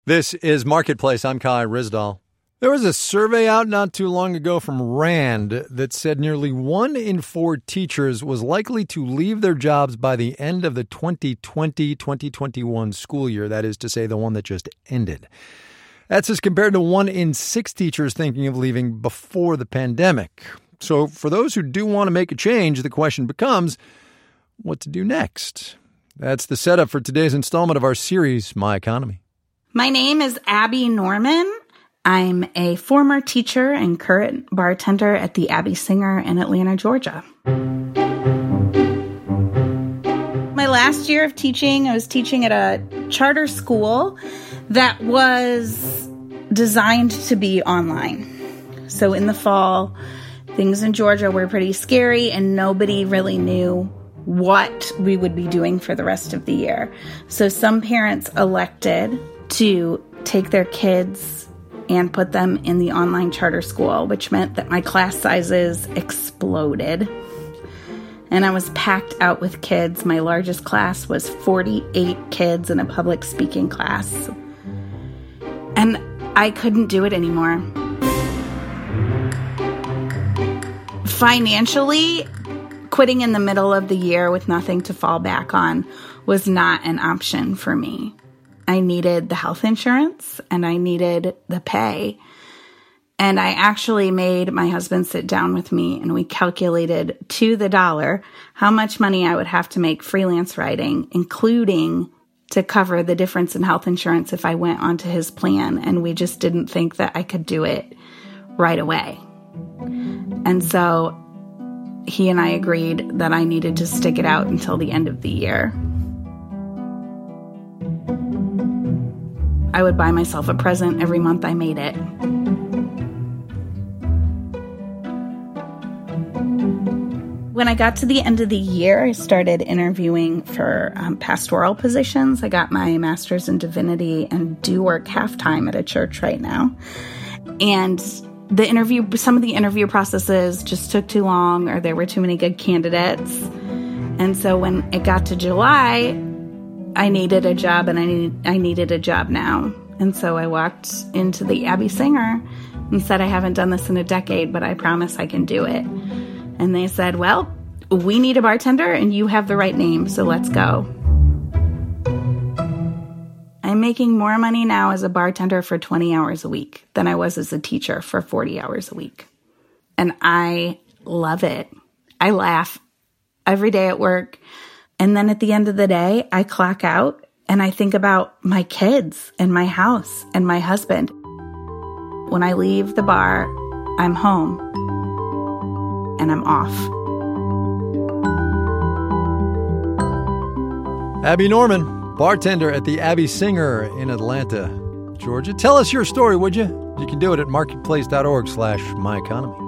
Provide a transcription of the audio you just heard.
This is Marketplace. I'm Kai Ryssdal. There was a survey out not too long ago from RAND that said nearly 1 in 4 teachers was likely to leave their jobs by the end of the 2020-2021 school year. That is to say, the one that just ended. That's as compared to 1 in 6 teachers thinking of leaving before the pandemic. So for those who do want to make a change, the question becomes, what to do next? That's the setup for today's installment of our series, My Economy. My name is Abby Norman. I'm a former teacher and current bartender at the Abby Singer in Atlanta, Georgia. My last year of teaching, I was teaching at a charter school that was designed to be online. So in the fall, things in Georgia were pretty scary and nobody really knew what we would be doing for the rest of the year. So some parents elected to take their kids and put them in the online charter school, which meant that my class sizes exploded. And I was packed out with kids. My largest class was 48 kids in a public speaking class. And I couldn't do it anymore. Financially, quitting in the middle of the year with nothing to fall back on was not an option for me. I needed the health insurance and I needed the pay. And I actually made my husband sit down with me and we calculated to the dollar how much money I would have to make freelance writing, including to cover the difference in health insurance if I went onto his plan. And we just didn't think that I could do it right away. And so he and I agreed that I needed to stick it out until the end of the year. I would buy myself a present every month I made it. When I got to the end of the year, I started interviewing for pastoral positions. I got my master's in divinity and do work half-time at a church right now. And some of the interview processes just took too long or there were too many good candidates. And so when it got to July, I needed a job and I needed a job now. And so I walked into the Abby Singer and said, I haven't done this in a decade, but I promise I can do it. And they said, well, we need a bartender and you have the right name, so let's go. I'm making more money now as a bartender for 20 hours a week than I was as a teacher for 40 hours a week. And I love it. I laugh every day at work. And then at the end of the day, I clock out and I think about my kids and my house and my husband. When I leave the bar, I'm home and I'm off. Abby Norman, bartender at the Abby Singer in Atlanta, Georgia. Tell us your story, would you? You can do it at marketplace.org/myeconomy.